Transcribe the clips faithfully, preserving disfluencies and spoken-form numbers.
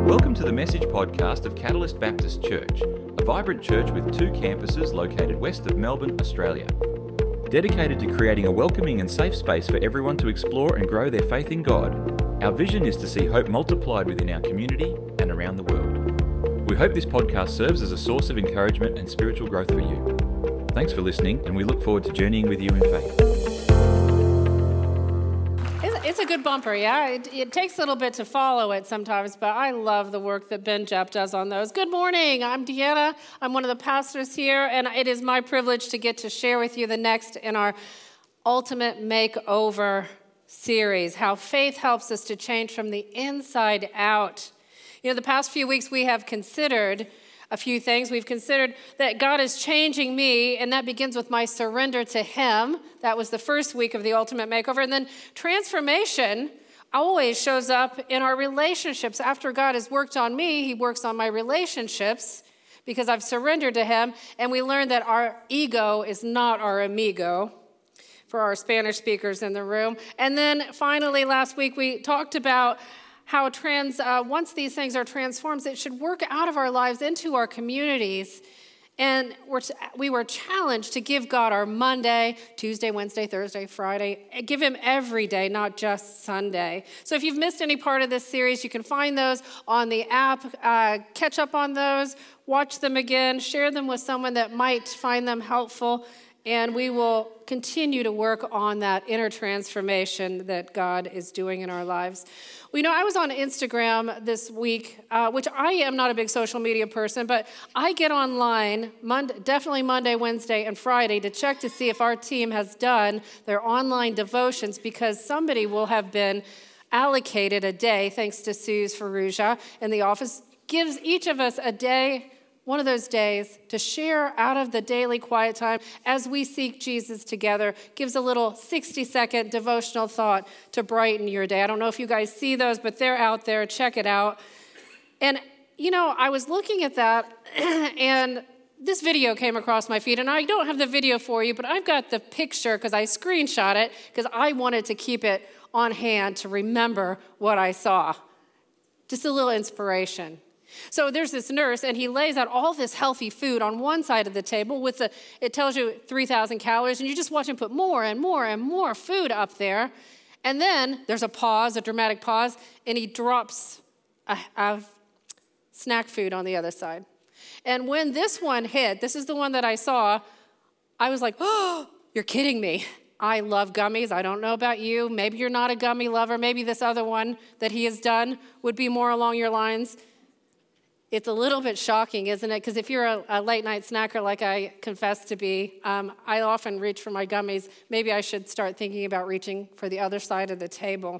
Welcome to the Message podcast of Catalyst Baptist Church, a vibrant church with two campuses located west of Melbourne, Australia. Dedicated to creating a welcoming and safe space for everyone to explore and grow their faith in God, our vision is to see hope multiplied within our community and around the world. We hope this podcast serves as a source of encouragement and spiritual growth for you. Thanks for listening, and we look forward to journeying with you in faith. It's a good bumper, yeah. It, it takes a little bit to follow it sometimes, but I love the work that Ben Jepp does on those. Good morning. I'm Deanna. I'm one of the pastors here, and it is my privilege to get to share with you the next in our Ultimate Makeover series, how faith helps us to change from the inside out. You know, the past few weeks we have considered a few things. We've considered that God is changing me, and that begins with my surrender to Him. That was the first week of the Ultimate Makeover. And then transformation always shows up in our relationships. After God has worked on me, He works on my relationships because I've surrendered to Him. And we learned that our ego is not our amigo, for our Spanish speakers in the room. And then finally, last week, we talked about how trans, uh, once these things are transformed, it should work out of our lives into our communities. And we're t- we were challenged to give God our Monday, Tuesday, Wednesday, Thursday, Friday. Give Him every day, not just Sunday. So if you've missed any part of this series, you can find those on the app. Uh, catch up on those, watch them again, share them with someone that might find them helpful. And we will continue to work on that inner transformation that God is doing in our lives. Well, you know, I was on Instagram this week, uh, which I am not a big social media person, but I get online Monday, definitely Monday, Wednesday, and Friday to check to see if our team has done their online devotions, because somebody will have been allocated a day, thanks to Suze Ferrugia in the office, gives each of us a day, one of those days, to share out of the daily quiet time as we seek Jesus together. Gives a little sixty-second devotional thought to brighten your day. I don't know if you guys see those, but they're out there. Check it out. And, you know, I was looking at that, and this video came across my feed, and I don't have the video for you, but I've got the picture because I screenshot it because I wanted to keep it on hand to remember what I saw. Just a little inspiration. So there's this nurse, and he lays out all this healthy food on one side of the table with the, it tells you three thousand calories, and you just watch him put more and more and more food up there. And then there's a pause, a dramatic pause, and he drops a, a snack food on the other side. And when this one hit, this is the one that I saw, I was like, oh, you're kidding me. I love gummies. I don't know about you. Maybe you're not a gummy lover. Maybe this other one that he has done would be more along your lines. It's a little bit shocking, isn't it? Because if you're a, a late-night snacker like I confess to be, um, I often reach for my gummies. Maybe I should start thinking about reaching for the other side of the table.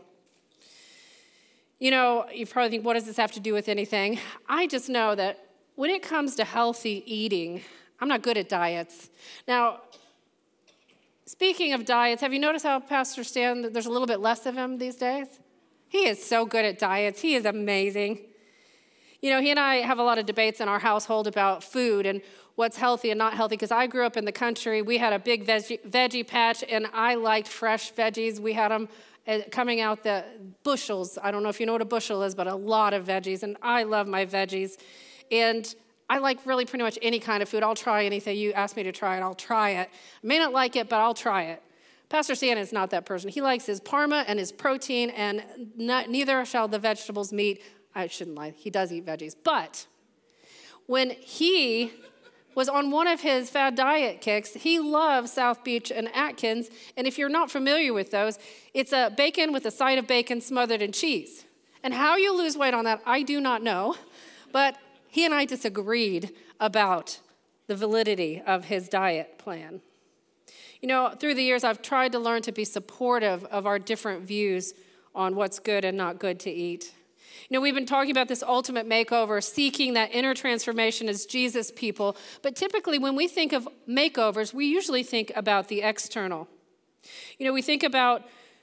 You know, you probably think, what does this have to do with anything? I just know that when it comes to healthy eating, I'm not good at diets. Now, speaking of diets, have you noticed how Pastor Stan, there's a little bit less of him these days? He is so good at diets. He is amazing. You know, he and I have a lot of debates in our household about food and what's healthy and not healthy, because I grew up in the country. We had a big veggie, veggie patch, and I liked fresh veggies. We had them coming out the bushels. I don't know if you know what a bushel is, but a lot of veggies, and I love my veggies. And I like really pretty much any kind of food. I'll try anything. You ask me to try it, I'll try it. I may not like it, but I'll try it. Pastor Stan is not that person. He likes his parma and his protein, and not, neither shall the vegetables meet. I shouldn't lie, he does eat veggies. But when he was on one of his fad diet kicks, he loves South Beach and Atkins. And if you're not familiar with those, it's a bacon with a side of bacon smothered in cheese. And how you lose weight on that, I do not know. But he and I disagreed about the validity of his diet plan. You know, through the years, I've tried to learn to be supportive of our different views on what's good and not good to eat. You know, we've been talking about this ultimate makeover, seeking that inner transformation as Jesus people. But typically when we think of makeovers, we usually think about the external. You know, we think about,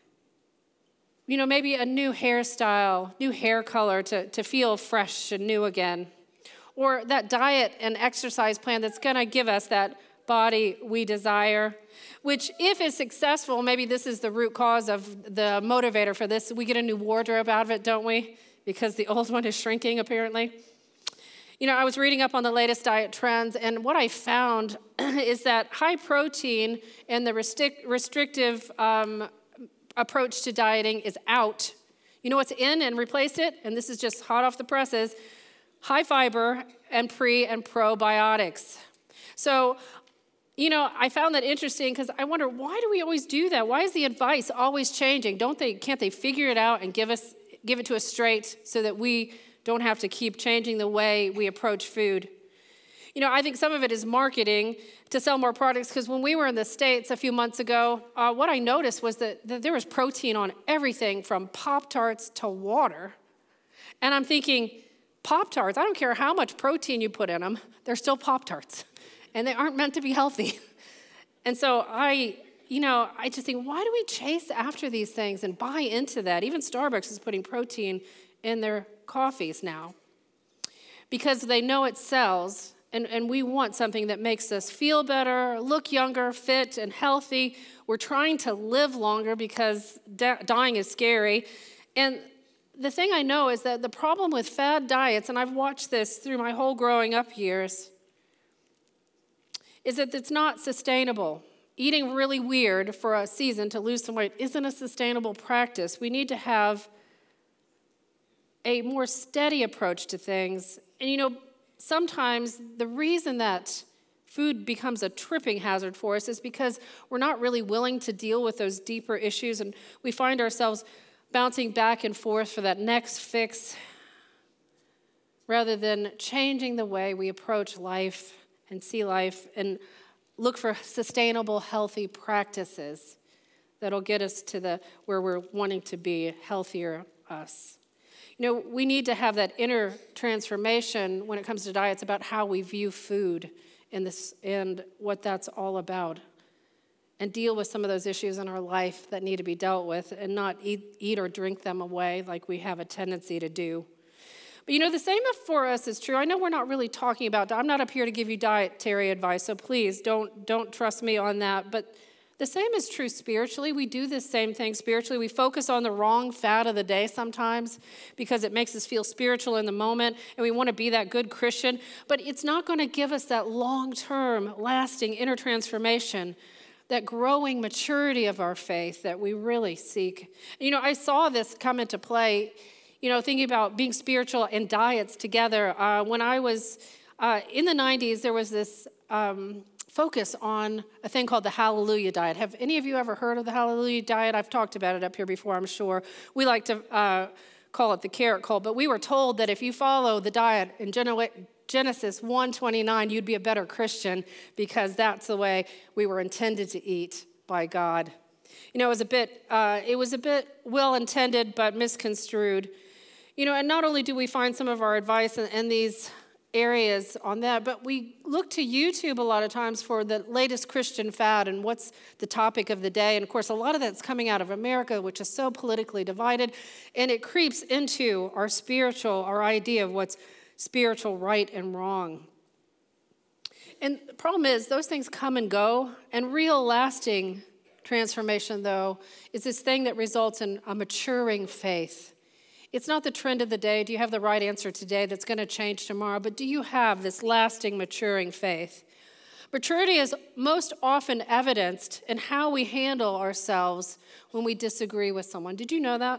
you know, maybe a new hairstyle, new hair color to, to feel fresh and new again. Or that diet and exercise plan that's going to give us that body we desire, which if it's successful, maybe this is the root cause of the motivator for this. We get a new wardrobe out of it, don't we? because the old one is shrinking, apparently. You know, I was reading up on the latest diet trends, and what I found is that high protein and the restric- restrictive um, approach to dieting is out. You know what's in and replaced it? And this is just hot off the presses: high fiber and pre and probiotics. So, you know, I found that interesting because I wonder, why do we always do that? Why is the advice always changing? Don't they? Can't they figure it out and give us give it to us straight so that we don't have to keep changing the way we approach food? You know, I think some of it is marketing to sell more products, because when we were in the States a few months ago, uh, what I noticed was that, that there was protein on everything from Pop-Tarts to water. And I'm thinking, Pop-Tarts, I don't care how much protein you put in them, they're still Pop-Tarts. And they aren't meant to be healthy. And so I, you know, I just think, why do we chase after these things and buy into that? Even Starbucks is putting protein in their coffees now because they know it sells, and, and we want something that makes us feel better, look younger, fit, and healthy. We're trying to live longer because di- dying is scary. And the thing I know is that the problem with fad diets, and I've watched this through my whole growing up years, is that it's not sustainable. Eating really weird for a season to lose some weight isn't a sustainable practice. We need to have a more steady approach to things. And you know, sometimes the reason that food becomes a tripping hazard for us is because we're not really willing to deal with those deeper issues, and we find ourselves bouncing back and forth for that next fix rather than changing the way we approach life and see life and look for sustainable, healthy practices that'll get us to the where we're wanting to be, healthier us. You know, we need to have that inner transformation when it comes to diets about how we view food and this and what that's all about, and deal with some of those issues in our life that need to be dealt with, and not eat, eat or drink them away like we have a tendency to do. But you know, the same for us is true. I know we're not really talking about, I'm not up here to give you dietary advice, so please don't, don't trust me on that. But the same is true spiritually. We do this same thing spiritually. We focus on the wrong fad of the day sometimes because it makes us feel spiritual in the moment, and we want to be that good Christian. But it's not going to give us that long-term, lasting inner transformation, that growing maturity of our faith that we really seek. You know, I saw this come into play, you know, thinking about being spiritual and diets together. Uh, when I was uh, in the nineties, there was this um, focus on a thing called the Hallelujah Diet. Have any of you ever heard of the Hallelujah Diet? I've talked about it up here before, I'm sure. We like to uh, call it the carrot cult, but we were told that if you follow the diet in Genesis one twenty-nine, you'd be a better Christian because that's the way we were intended to eat by God. You know, it was a bit, uh, it was a bit well-intended but misconstrued. You know, and not only do we find some of our advice in, in these areas on that, but we look to YouTube a lot of times for the latest Christian fad and what's the topic of the day. And of course, a lot of that's coming out of America, which is so politically divided, and it creeps into our spiritual, our idea of what's spiritual right and wrong. And the problem is, those things come and go, and real lasting transformation, though, is this thing that results in a maturing faith. It's not the trend of the day. Do you have the right answer today that's going to change tomorrow? But do you have this lasting, maturing faith? Maturity is most often evidenced in how we handle ourselves when we disagree with someone. Did you know that?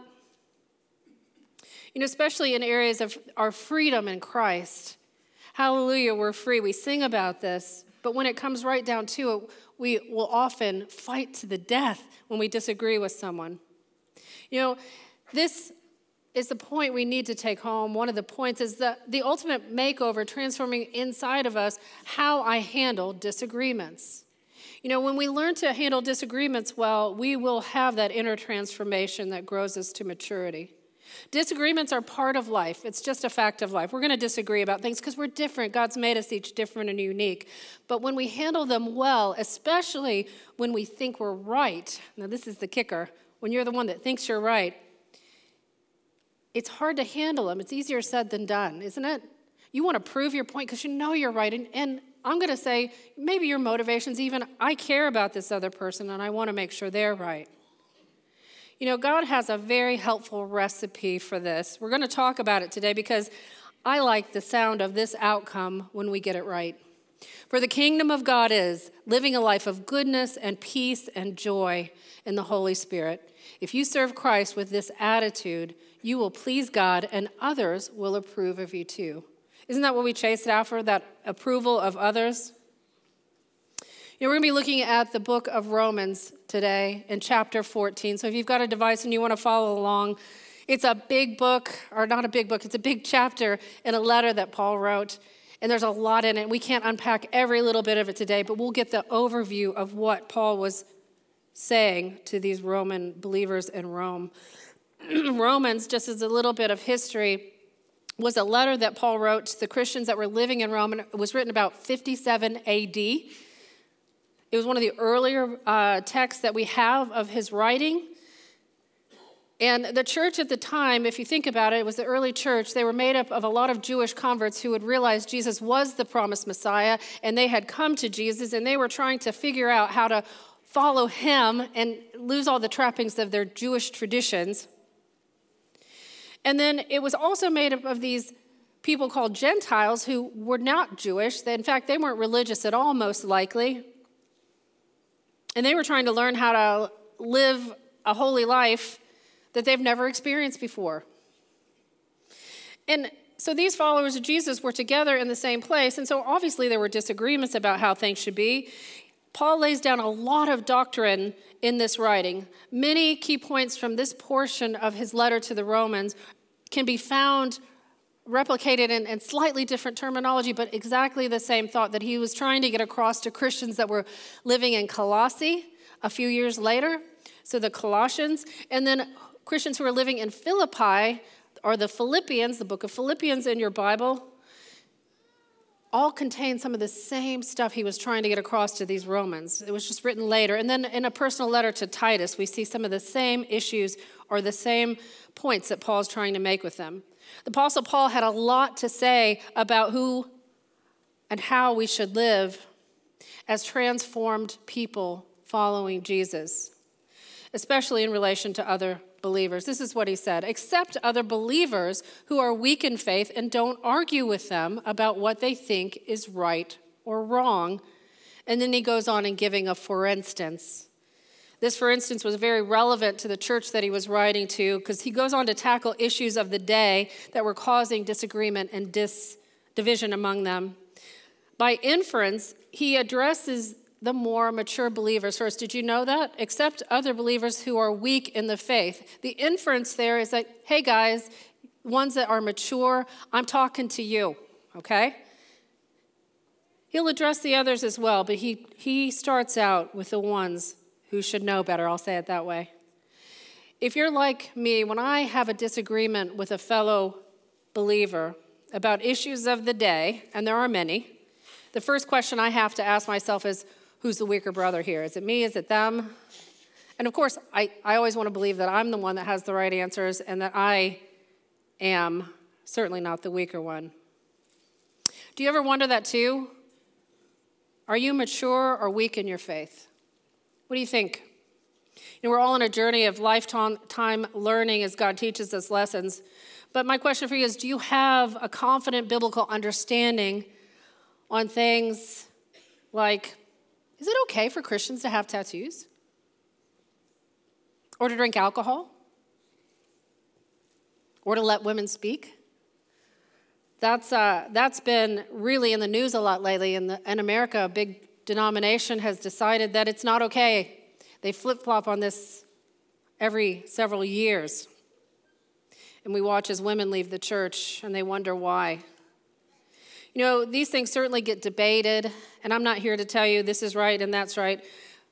You know, especially in areas of our freedom in Christ. Hallelujah, we're free. We sing about this. But when it comes right down to it, we will often fight to the death when we disagree with someone. You know, this is the point we need to take home. One of the points is the, the ultimate makeover, transforming inside of us how I handle disagreements. You know, when we learn to handle disagreements well, we will have that inner transformation that grows us to maturity. Disagreements are part of life. It's just a fact of life. We're going to disagree about things because we're different. God's made us each different and unique. But when we handle them well, especially when we think we're right, now this is the kicker, when you're the one that thinks you're right, it's hard to handle them. It's easier said than done, isn't it? You want to prove your point because you know you're right. And, and I'm going to say, maybe your motivation's even, I care about this other person and I want to make sure they're right. You know, God has a very helpful recipe for this. We're going to talk about it today because I like the sound of this outcome when we get it right. For the kingdom of God is living a life of goodness and peace and joy in the Holy Spirit. If you serve Christ with this attitude, you will please God and others will approve of you too. Isn't that what we chased after, that approval of others? You know, we're going to be looking at the book of Romans today in chapter fourteen. So if you've got a device and you want to follow along, it's a big book, or not a big book, it's a big chapter in a letter that Paul wrote. And there's a lot in it. We can't unpack every little bit of it today, but we'll get the overview of what Paul was saying to these Roman believers in Rome. Romans, just as a little bit of history, was a letter that Paul wrote to the Christians that were living in Rome. And it was written about fifty-seven A D. It was one of the earlier uh, texts that we have of his writing. And the church at the time, if you think about it, it was the early church. They were made up of a lot of Jewish converts who had realized Jesus was the promised Messiah, and they had come to Jesus, and they were trying to figure out how to follow him and lose all the trappings of their Jewish traditions. And then it was also made up of these people called Gentiles who were not Jewish. In fact, they weren't religious at all, most likely. And they were trying to learn how to live a holy life that they've never experienced before. And so these followers of Jesus were together in the same place, and so obviously there were disagreements about how things should be. Paul lays down a lot of doctrine in this writing. Many key points from this portion of his letter to the Romans can be found replicated in, in slightly different terminology, but exactly the same thought that he was trying to get across to Christians that were living in Colossae a few years later. So the Colossians, and then Christians who are living in Philippi, or the Philippians, the book of Philippians in your Bible, all contain some of the same stuff he was trying to get across to these Romans. It was just written later. And then in a personal letter to Titus, we see some of the same issues or the same points that Paul's trying to make with them. The Apostle Paul had a lot to say about who and how we should live as transformed people following Jesus, especially in relation to other believers. This is what he said: accept other believers who are weak in faith and don't argue with them about what they think is right or wrong. And then he goes on in giving a for instance. This, for instance, was very relevant to the church that he was writing to, because he goes on to tackle issues of the day that were causing disagreement and dis- division among them. By inference, he addresses the more mature believers first. Did you know that? Accept other believers who are weak in the faith. The inference there is that, hey guys, ones that are mature, I'm talking to you, okay? He'll address the others as well, but he, he starts out with the ones who should know better. I'll say it that way. If you're like me, when I have a disagreement with a fellow believer about issues of the day, and there are many, the first question I have to ask myself is, who's the weaker brother here? Is it me? Is it them? And of course, I, I always want to believe that I'm the one that has the right answers and that I am certainly not the weaker one. Do you ever wonder that too? Are you mature or weak in your faith? What do you think? You know, we're all on a journey of lifetime time learning as God teaches us lessons. But my question for you is, do you have a confident biblical understanding on things like, is it okay for Christians to have tattoos? Or to drink alcohol? Or to let women speak? That's uh, that's been really in the news a lot lately. In, the, in America, a big denomination has decided that it's not okay. They flip-flop on this every several years. And we watch as women leave the church, and they wonder why. You know, these things certainly get debated, and I'm not here to tell you this is right and that's right.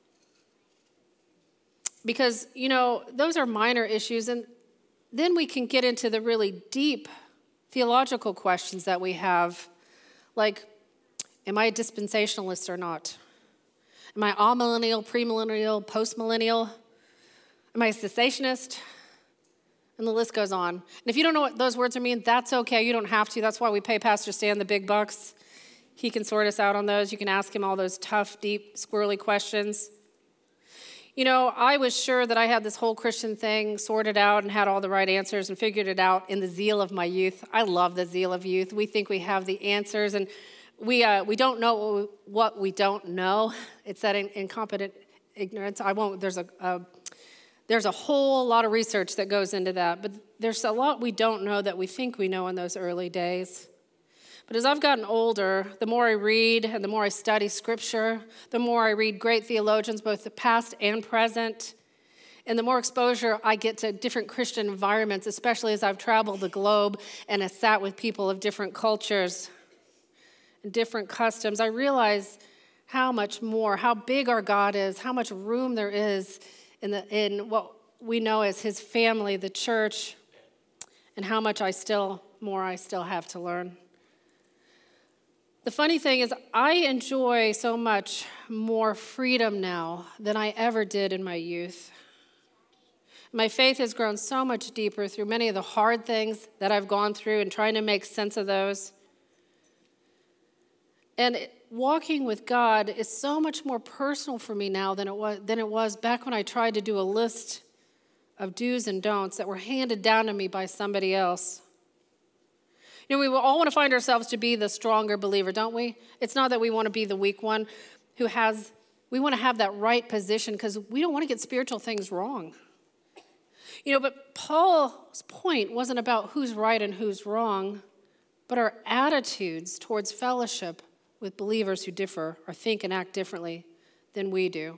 Because, you know, those are minor issues, and then we can get into the really deep theological questions that we have, like, am I a dispensationalist or not? Am I amillennial, premillennial, postmillennial? Am I a cessationist? And the list goes on. And if you don't know what those words mean, that's okay. You don't have to. That's why we pay Pastor Stan the big bucks. He can sort us out on those. You can ask him all those tough, deep, squirrely questions. You know, I was sure that I had this whole Christian thing sorted out and had all the right answers and figured it out in the zeal of my youth. I love the zeal of youth. We think we have the answers, and we uh, we don't know what we don't know. It's that in, incompetent ignorance. I won't. There's a, a there's a whole lot of research that goes into that, but there's a lot we don't know that we think we know in those early days. But as I've gotten older, the more I read and the more I study Scripture, the more I read great theologians, both the past and present, and the more exposure I get to different Christian environments, especially as I've traveled the globe and have sat with people of different cultures and different customs, I realize how much more, how big our God is, how much room there is in, the, in what we know as his family, the church, and how much I still, more I still have to learn. The funny thing is, I enjoy so much more freedom now than I ever did in my youth. My faith has grown so much deeper through many of the hard things that I've gone through and trying to make sense of those. And it, walking with God is so much more personal for me now than it was than it was back when I tried to do a list of do's and don'ts that were handed down to me by somebody else. You know, we all want to find ourselves to be the stronger believer, don't we? It's not that we want to be the weak one who has, we want to have that right position because we don't want to get spiritual things wrong. You know, but Paul's point wasn't about who's right and who's wrong, but our attitudes towards fellowship with believers who differ or think and act differently than we do.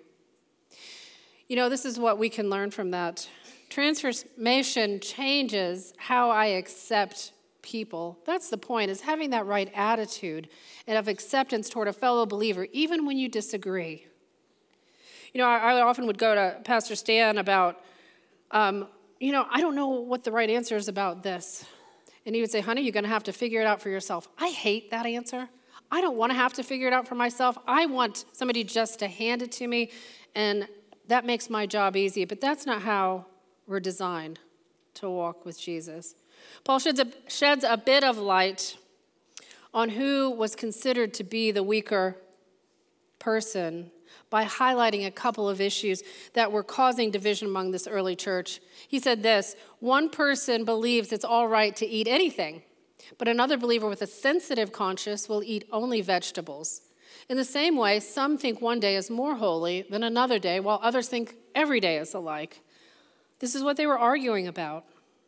You know, this is what we can learn from that. Transformation changes how I accept people. That's the point, is having that right attitude and of acceptance toward a fellow believer, even when you disagree. You know, I, I often would go to Pastor Stan about, um, you know, I don't know what the right answer is about this. And he would say, honey, you're going to have to figure it out for yourself. I hate that answer. I don't want to have to figure it out for myself. I want somebody just to hand it to me, and that makes my job easy. But that's not how we're designed to walk with Jesus. Paul sheds a, sheds a bit of light on who was considered to be the weaker person by highlighting a couple of issues that were causing division among this early church. He said this: one person believes it's all right to eat anything, but another believer with a sensitive conscience will eat only vegetables. In the same way, some think one day is more holy than another day, while others think every day is alike. This is what they were arguing about.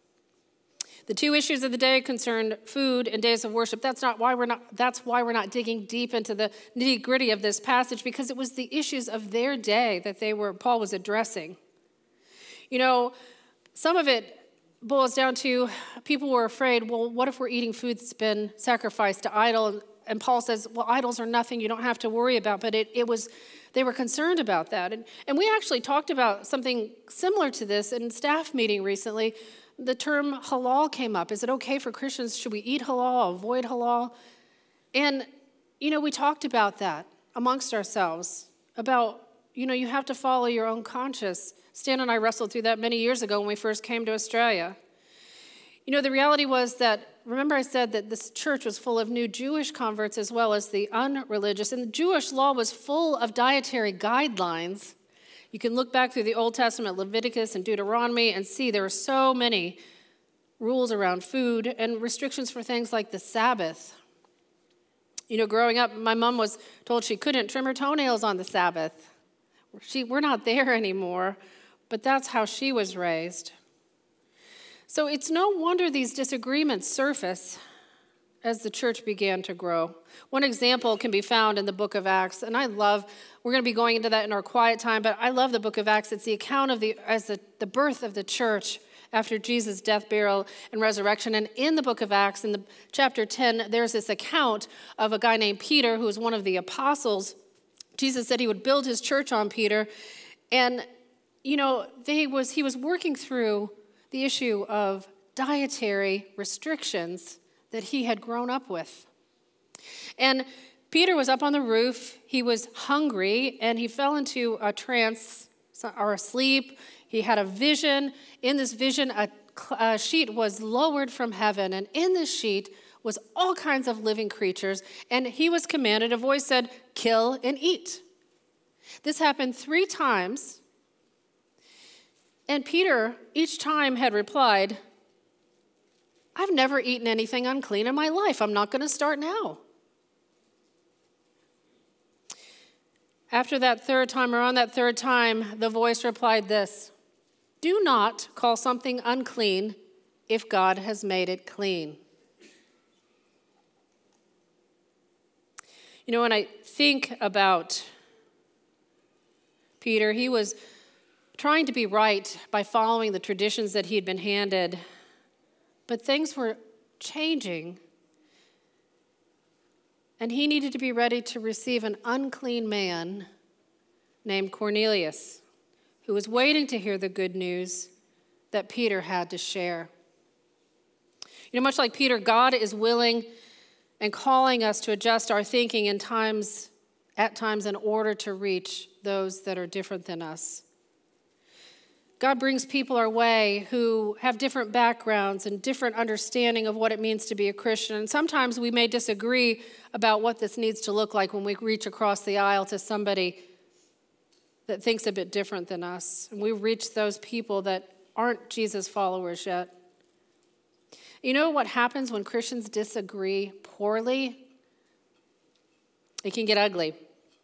The two issues of the day concerned food and days of worship. That's not why we're not, that's why we're not digging deep into the nitty-gritty of this passage, because it was the issues of their day that they were, Paul was addressing. You know, some of it boils down to people were afraid, well, what if we're eating food that's been sacrificed to idol? And Paul says, well, idols are nothing you don't have to worry about. But it, it was, they were concerned about that. And, and we actually talked about something similar to this in staff meeting recently. The term halal came up. Is it okay for Christians? Should we eat halal, avoid halal? And, you know, we talked about that amongst ourselves, about, you know, you have to follow your own conscience. Stan and I wrestled through that many years ago when we first came to Australia. You know, the reality was that, remember I said that this church was full of new Jewish converts as well as the unreligious, and the Jewish law was full of dietary guidelines. You can look back through the Old Testament, Leviticus and Deuteronomy, and see there are so many rules around food and restrictions for things like the Sabbath. You know, growing up, my mom was told she couldn't trim her toenails on the Sabbath. She, we're not there anymore, but that's how she was raised. So it's no wonder these disagreements surface as the church began to grow. One example can be found in the book of Acts, and I love, we're going to be going into that in our quiet time, but I love the book of Acts. It's the account of the as the, the birth of the church after Jesus' death, burial, and resurrection. And in the book of Acts, in the chapter ten, there's this account of a guy named Peter, who was one of the apostles. Jesus said he would build his church on Peter, and you know, they was he was working through the issue of dietary restrictions that he had grown up with. And Peter was up on the roof. He was hungry, and he fell into a trance or a sleep. He had a vision. In this vision, a, a sheet was lowered from heaven, and in this sheet was all kinds of living creatures, and he was commanded, a voice said, kill and eat. This happened three times And Peter each time had replied, I've never eaten anything unclean in my life. I'm not going to start now. After that third time, or on that third time, the voice replied this, do not call something unclean if God has made it clean. You know, when I think about Peter, he was trying to be right by following the traditions that he had been handed, but things were changing, and he needed to be ready to receive an unclean man named Cornelius, who was waiting to hear the good news that Peter had to share. You know, much like Peter, God is willing and calling us to adjust our thinking in times, at times in order to reach those that are different than us. God brings people our way who have different backgrounds and different understanding of what it means to be a Christian. And sometimes we may disagree about what this needs to look like when we reach across the aisle to somebody that thinks a bit different than us. And we reach those people that aren't Jesus followers yet. You know what happens when Christians disagree poorly? It can get ugly.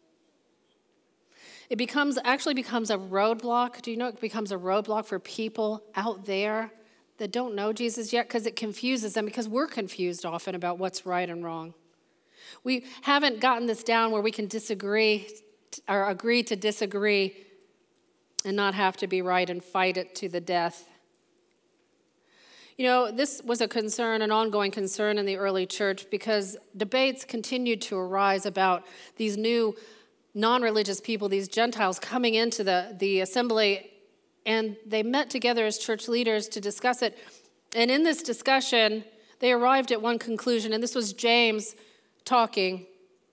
It becomes actually becomes a roadblock. Do you know it becomes a roadblock for people out there that don't know Jesus yet? Because it confuses them, because we're confused often about what's right and wrong. We haven't gotten this down where we can disagree or agree to disagree and not have to be right and fight it to the death. You know, this was a concern, an ongoing concern in the early church, because debates continued to arise about these new non-religious people, these Gentiles coming into the, the assembly, and they met together as church leaders to discuss it. And in this discussion, they arrived at one conclusion, and this was James talking.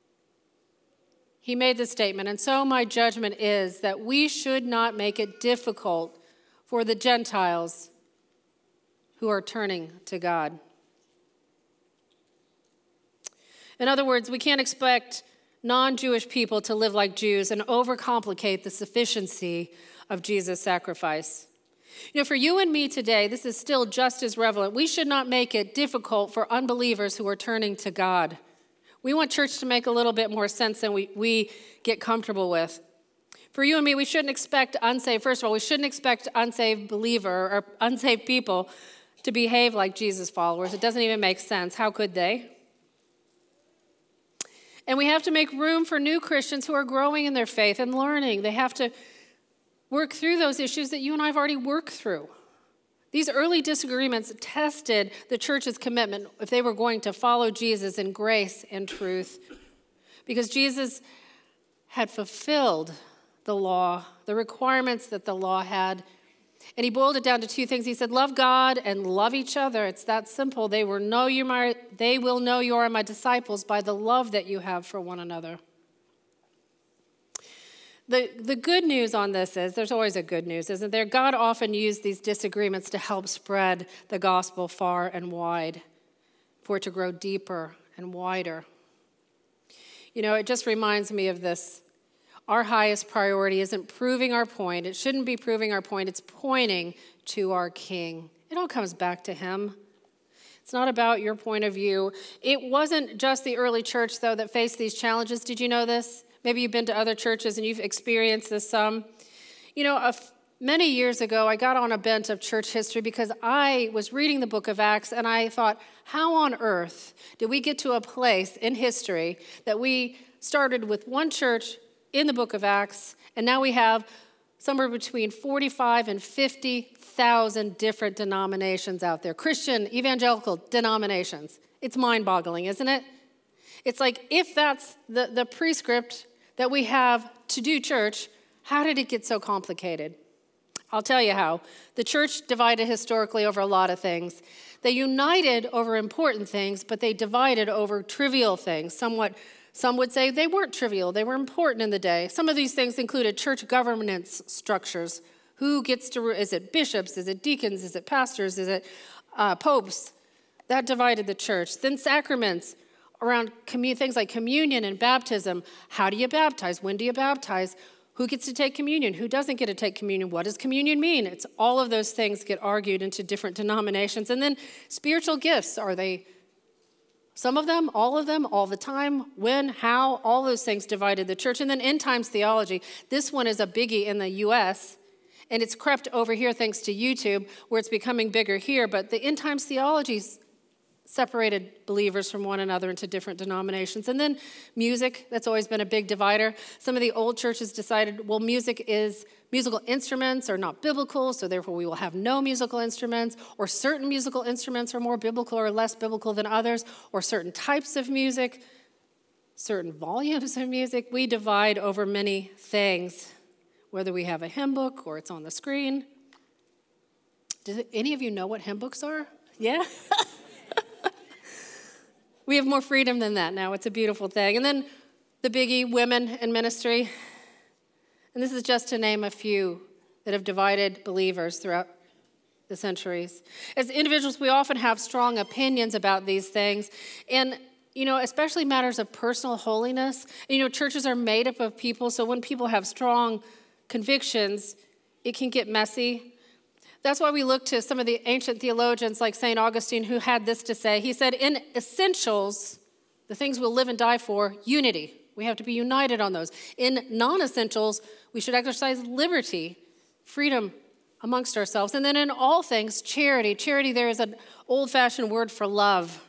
He made this statement, and so my judgment is that we should not make it difficult for the Gentiles who are turning to God. In other words, we can't expect non-Jewish people to live like Jews and overcomplicate the sufficiency of Jesus' sacrifice. You know, for you and me today, this is still just as relevant. We should not make it difficult for unbelievers who are turning to God. We want church to make a little bit more sense than we, we get comfortable with. For you and me, we shouldn't expect unsaved, first of all, we shouldn't expect unsaved believer or unsaved people to behave like Jesus followers. It doesn't even make sense. How could they? And we have to make room for new Christians who are growing in their faith and learning. They have to work through those issues that you and I have already worked through. These early disagreements tested the church's commitment if they were going to follow Jesus in grace and truth, because Jesus had fulfilled the law, the requirements that the law had. And he boiled it down to two things. He said, love God and love each other. It's that simple. They will know you, my, they will know you are my disciples by the love that you have for one another. The, the good news on this is, there's always a good news, isn't there? God often used these disagreements to help spread the gospel far and wide, for it to grow deeper and wider. You know, it just reminds me of this. Our highest priority isn't proving our point. It shouldn't be proving our point. It's pointing to our King. It all comes back to him. It's not about your point of view. It wasn't just the early church, though, that faced these challenges. Did you know this? Maybe you've been to other churches and you've experienced this some. You know, a f- many years ago, I got on a bent of church history because I was reading the book of Acts, and I thought, how on earth did we get to a place in history that we started with one church in the book of Acts, and now we have somewhere between forty-five and fifty thousand different denominations out there, Christian, evangelical denominations. It's mind-boggling, isn't it? It's like, if that's the, the prescript that we have to do church, how did it get so complicated? I'll tell you how. The church divided historically over a lot of things. They united over important things, but they divided over trivial things, somewhat. Some would say they weren't trivial. They were important in the day. Some of these things included church governance structures. Who gets to, is it bishops? Is it deacons? Is it pastors? Is it uh, popes? That divided the church. Then sacraments around commun- things like communion and baptism. How do you baptize? When do you baptize? Who gets to take communion? Who doesn't get to take communion? What does communion mean? It's all of those things get argued into different denominations. And then spiritual gifts, are they some of them, all of them, all the time, when, how, all those things divided the church. And then end times theology. This one is a biggie in the U S, and it's crept over here thanks to YouTube, where it's becoming bigger here. But the end times theology's separated believers from one another into different denominations. And then music, that's always been a big divider. Some of the old churches decided, well, music is, musical instruments are not biblical, so therefore we will have no musical instruments, or certain musical instruments are more biblical or less biblical than others, or certain types of music, certain volumes of music. We divide over many things, whether we have a hymn book or it's on the screen. Does any of you know what hymn books are? Yeah? We have more freedom than that now. It's a beautiful thing. And then the biggie, women in ministry. And this is just to name a few that have divided believers throughout the centuries. As individuals, we often have strong opinions about these things. And, you know, especially matters of personal holiness. And, you know, churches are made up of people, so when people have strong convictions, it can get messy. That's why we look to some of the ancient theologians like Saint Augustine, who had this to say. He said, in essentials, the things we'll live and die for, unity. We have to be united on those. In non-essentials, we should exercise liberty, freedom amongst ourselves. And then in all things, charity. Charity, there is an old-fashioned word for love.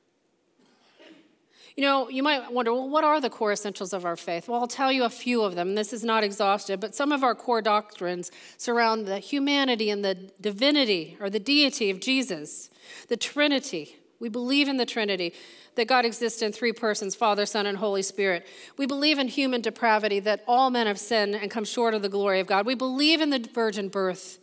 You know, you might wonder, well, what are the core essentials of our faith? Well, I'll tell you a few of them. This is not exhaustive, but some of our core doctrines surround the humanity and the divinity or the deity of Jesus, the Trinity. We believe in the Trinity, that God exists in three persons, Father, Son, and Holy Spirit. We believe in human depravity, that all men have sinned and come short of the glory of God. We believe in the virgin birth.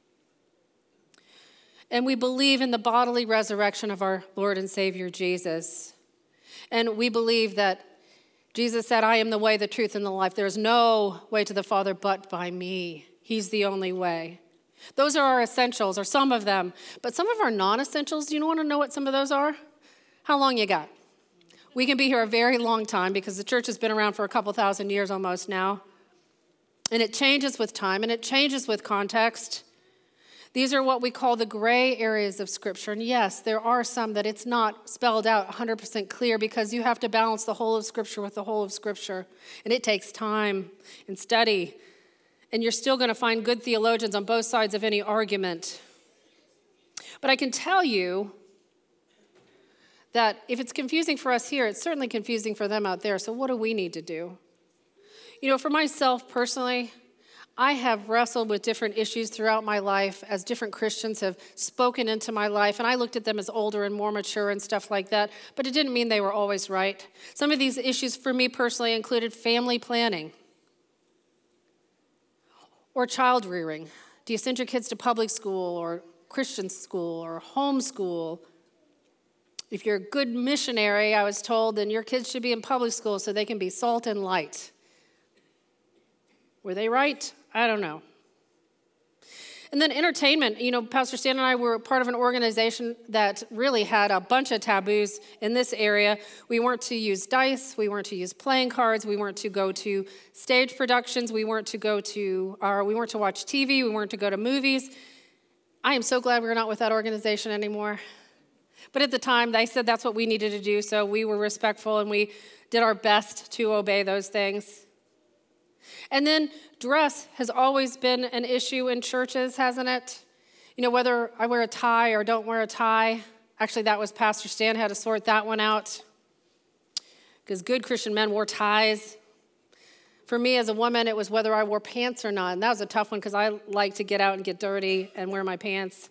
And we believe in the bodily resurrection of our Lord and Savior Jesus. And we believe that Jesus said, I am the way, the truth, and the life. There is no way to the Father but by me. He's the only way. Those are our essentials, or some of them. But some of our non-essentials, do you want to know what some of those are? How long you got? We can be here a very long time because the church has been around for a couple thousand years almost now. And it changes with time, and it changes with context. These are what we call the gray areas of Scripture. And yes, there are some that it's not spelled out one hundred percent clear because you have to balance the whole of Scripture with the whole of Scripture. And it takes time and study. And you're still going to find good theologians on both sides of any argument. But I can tell you that if it's confusing for us here, it's certainly confusing for them out there. So what do we need to do? You know, for myself personally, I have wrestled with different issues throughout my life as different Christians have spoken into my life, and I looked at them as older and more mature and stuff like that, but it didn't mean they were always right. Some of these issues for me personally included family planning or child rearing. Do you send your kids to public school or Christian school or homeschool? If you're a good missionary, I was told, then your kids should be in public school so they can be salt and light. Were they right? I don't know. And then entertainment. You know, Pastor Stan and I were part of an organization that really had a bunch of taboos in this area. We weren't to use dice. We weren't to use playing cards. We weren't to go to stage productions. We weren't to go to, or we weren't to watch T V. We weren't to go to movies. I am so glad we're not with that organization anymore. But at the time, they said that's what we needed to do, so we were respectful and we did our best to obey those things. And then dress has always been an issue in churches, hasn't it? You know, whether I wear a tie or don't wear a tie. Actually, that was Pastor Stan had to sort that one out because good Christian men wore ties. For me as a woman, it was whether I wore pants or not. And that was a tough one because I like to get out and get dirty and wear my pants.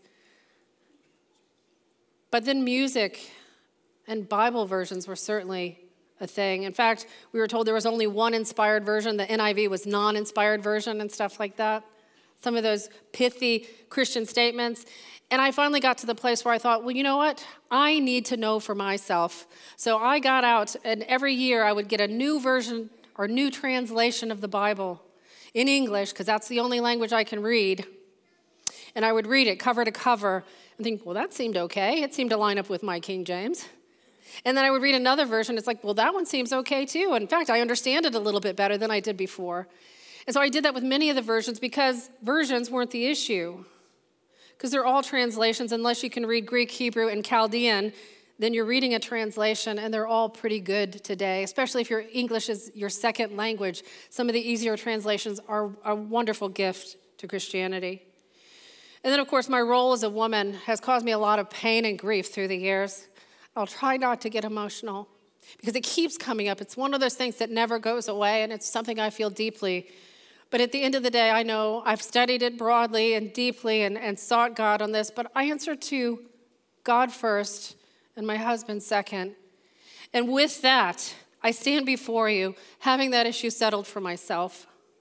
But then music and Bible versions were certainly a thing. In fact, we were told there was only one inspired version. The N I V was non-inspired version and stuff like that. Some of those pithy Christian statements. And I finally got to the place where I thought, well, you know what? I need to know for myself. So I got out, and every year I would get a new version or new translation of the Bible in English, because that's the only language I can read. And I would read it cover to cover and think, well, that seemed okay. It seemed to line up with my King James. And then I would read another version. It's like, well, that one seems okay too. In fact, I understand it a little bit better than I did before. And so I did that with many of the versions because versions weren't the issue. Because they're all translations. Unless you can read Greek, Hebrew, and Chaldean, then you're reading a translation, and they're all pretty good today, especially if your English is your second language. Some of the easier translations are a wonderful gift to Christianity. And then, of course, my role as a woman has caused me a lot of pain and grief through the years. I'll try not to get emotional because it keeps coming up. It's one of those things that never goes away, and it's something I feel deeply. But at the end of the day, I know I've studied it broadly and deeply and, and sought God on this, but I answer to God first and my husband second. And with that, I stand before you, having that issue settled for myself.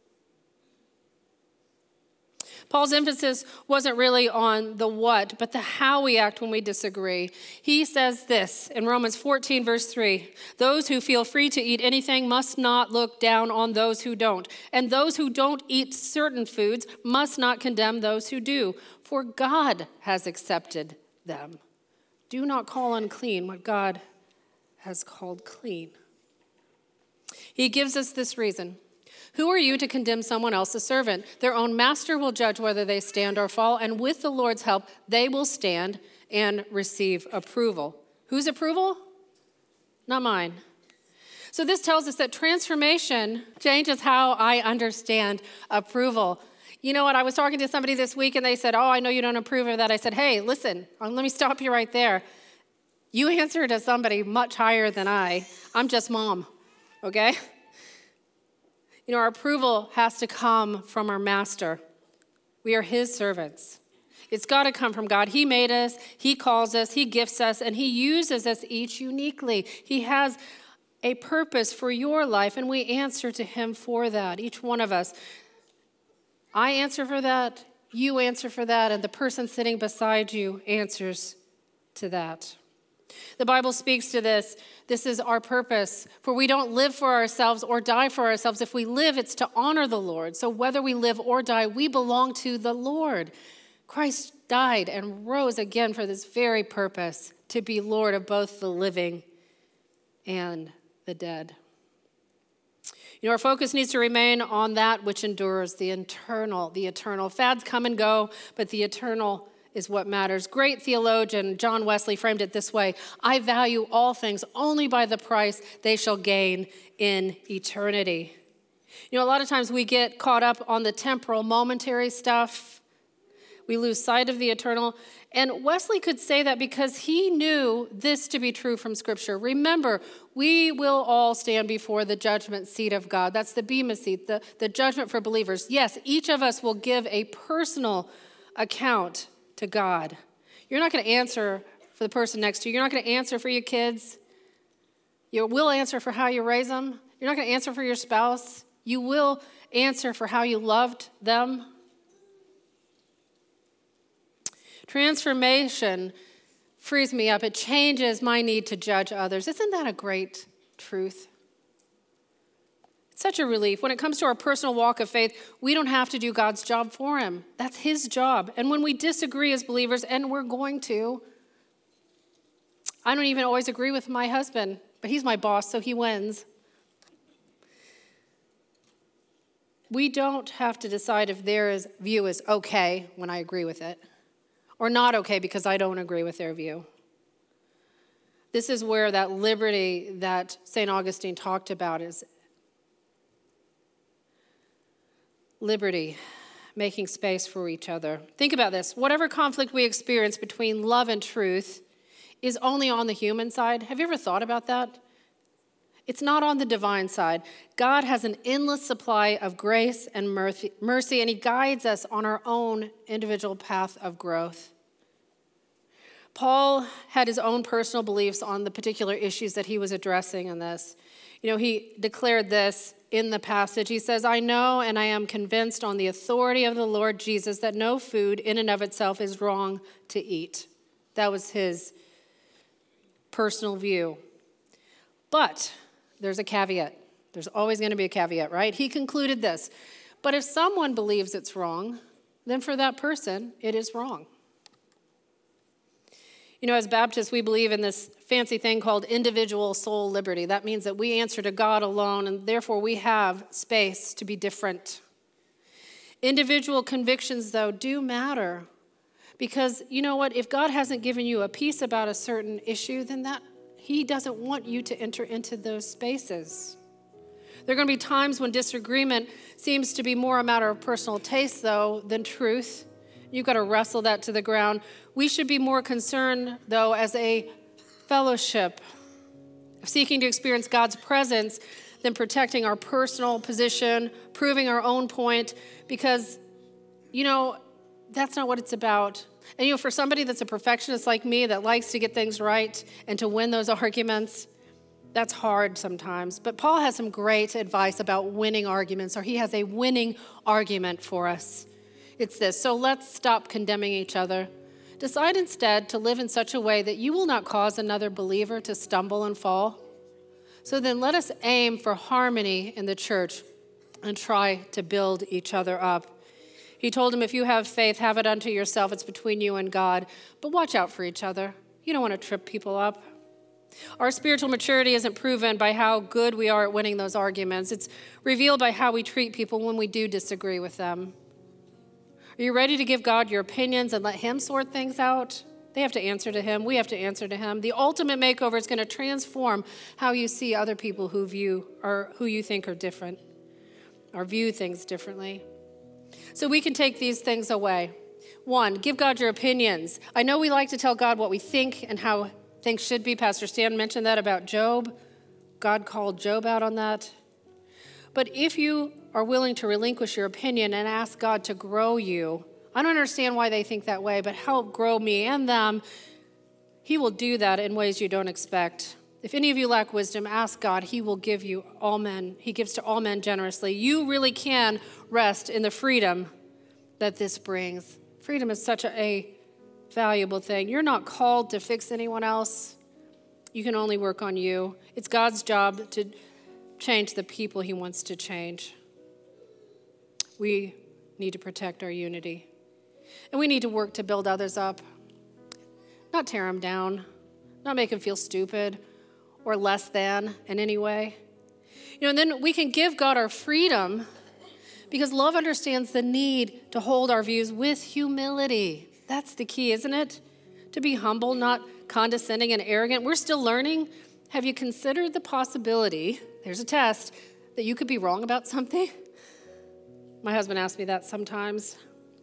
Paul's emphasis wasn't really on the what, but the how we act when we disagree. He says this in Romans fourteen, verse three, those who feel free to eat anything must not look down on those who don't. And those who don't eat certain foods must not condemn those who do, for God has accepted them. Do not call unclean what God has called clean. He gives us this reason. Who are you to condemn someone else's servant? Their own master will judge whether they stand or fall, and with the Lord's help, they will stand and receive approval. Whose approval? Not mine. So this tells us that transformation changes how I understand approval. You know what? I was talking to somebody this week, and they said, oh, I know you don't approve of that. I said, hey, listen, let me stop you right there. You answer to somebody much higher than I. I'm just mom, okay? You know, our approval has to come from our master. We are his servants. It's got to come from God. He made us, he calls us, he gifts us, and he uses us each uniquely. He has a purpose for your life, and we answer to him for that, each one of us. I answer for that, you answer for that, and the person sitting beside you answers to that. The Bible speaks to this. This is our purpose, for we don't live for ourselves or die for ourselves. If we live, it's to honor the Lord. So whether we live or die, we belong to the Lord. Christ died and rose again for this very purpose, to be Lord of both the living and the dead. You know, our focus needs to remain on that which endures, the eternal, the eternal. Fads come and go, but the eternal is what matters. Great theologian John Wesley framed it this way: I value all things only by the price they shall gain in eternity. You know, a lot of times we get caught up on the temporal, momentary stuff. We lose sight of the eternal. And Wesley could say that because he knew this to be true from Scripture. Remember, we will all stand before the judgment seat of God. That's the Bema seat, the, the judgment for believers. Yes, each of us will give a personal account to God. You're not going to answer for the person next to you. You're not going to answer for your kids. You will answer for how you raise them. You're not going to answer for your spouse. You will answer for how you loved them. Transformation frees me up. It changes my need to judge others. Isn't that a great truth? It's such a relief. When it comes to our personal walk of faith, we don't have to do God's job for him. That's his job. And when we disagree as believers, and we're going to, I don't even always agree with my husband, but he's my boss, so he wins. We don't have to decide if their view is okay when I agree with it, or not okay because I don't agree with their view. This is where that liberty that Saint Augustine talked about is liberty, making space for each other. Think about this. Whatever conflict we experience between love and truth is only on the human side. Have you ever thought about that? It's not on the divine side. God has an endless supply of grace and mercy, and he guides us on our own individual path of growth. Paul had his own personal beliefs on the particular issues that he was addressing in this. You know, he declared this in the passage. He says, I know and I am convinced on the authority of the Lord Jesus that no food in and of itself is wrong to eat. That was his personal view. But there's a caveat. There's always going to be a caveat, right? He concluded this. But if someone believes it's wrong, then for that person, it is wrong. You know, as Baptists, we believe in this fancy thing called individual soul liberty. That means that we answer to God alone, and therefore we have space to be different. Individual convictions, though, do matter. Because you know what? If God hasn't given you a peace about a certain issue, then that he doesn't want you to enter into those spaces. There are going to be times when disagreement seems to be more a matter of personal taste, though, than truth. You've got to wrestle that to the ground. We should be more concerned, though, as a fellowship, of seeking to experience God's presence than protecting our personal position, proving our own point, because, you know, that's not what it's about. And, you know, for somebody that's a perfectionist like me that likes to get things right and to win those arguments, that's hard sometimes. But Paul has some great advice about winning arguments, or he has a winning argument for us. It's this: so let's stop condemning each other. Decide instead to live in such a way that you will not cause another believer to stumble and fall. So then let us aim for harmony in the church and try to build each other up. He told him, if you have faith, have it unto yourself. It's between you and God. But watch out for each other. You don't want to trip people up. Our spiritual maturity isn't proven by how good we are at winning those arguments. It's revealed by how we treat people when we do disagree with them. Are you ready to give God your opinions and let him sort things out? They have to answer to him. We have to answer to him. The ultimate makeover is going to transform how you see other people who view or who you think are different or view things differently. So we can take these things away. One, give God your opinions. I know we like to tell God what we think and how things should be. Pastor Stan mentioned that about Job. God called Job out on that. But if you are willing to relinquish your opinion and ask God to grow you, I don't understand why they think that way, but help grow me and them, he will do that in ways you don't expect. If any of you lack wisdom, ask God. He will give you all men. He gives to all men generously. You really can rest in the freedom that this brings. Freedom is such a, a valuable thing. You're not called to fix anyone else. You can only work on you. It's God's job to change the people he wants to change. We need to protect our unity. And we need to work to build others up, not tear them down, not make them feel stupid or less than in any way. You know, and then we can give God our freedom because love understands the need to hold our views with humility. That's the key, isn't it? To be humble, not condescending and arrogant. We're still learning. Have you considered the possibility, there's a test, that you could be wrong about something? My husband asks me that sometimes.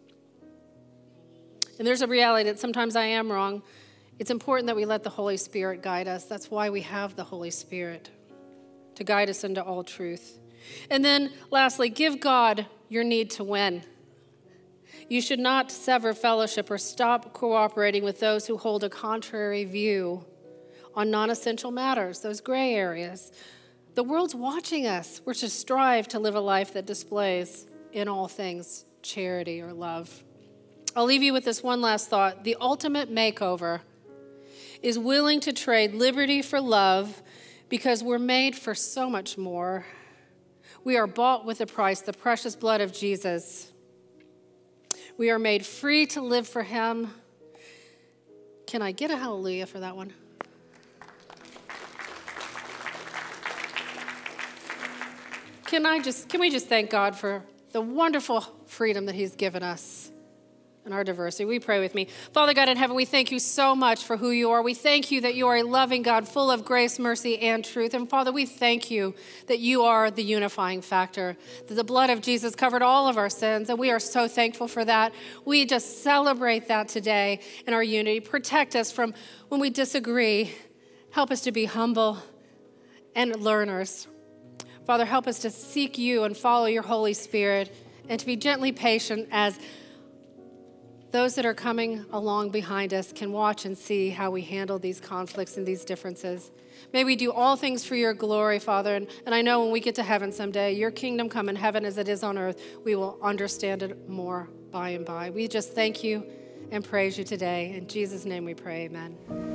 And there's a reality that sometimes I am wrong. It's important that we let the Holy Spirit guide us. That's why we have the Holy Spirit, to guide us into all truth. And then lastly, give God your need to win. You should not sever fellowship or stop cooperating with those who hold a contrary view on non-essential matters, those gray areas. The world's watching us. We're to strive to live a life that displays in all things charity or love. I'll leave you with this one last thought. The ultimate makeover is willing to trade liberty for love because we're made for so much more. We are bought with a price, the precious blood of Jesus. We are made free to live for him. Can I get a hallelujah for that one? Can I just, can we just thank God for the wonderful freedom that he's given us and our diversity? We pray with me. Father God in heaven, we thank you so much for who you are. We thank you that you are a loving God, full of grace, mercy, and truth. And Father, we thank you that you are the unifying factor, that the blood of Jesus covered all of our sins, and we are so thankful for that. We just celebrate that today in our unity. Protect us from when we disagree. Help us to be humble and learners. Father, help us to seek you and follow your Holy Spirit and to be gently patient as those that are coming along behind us can watch and see how we handle these conflicts and these differences. May we do all things for your glory, Father. And, and I know when we get to heaven someday, your kingdom come in heaven as it is on earth, we will understand it more by and by. We just thank you and praise you today. In Jesus' name we pray, amen.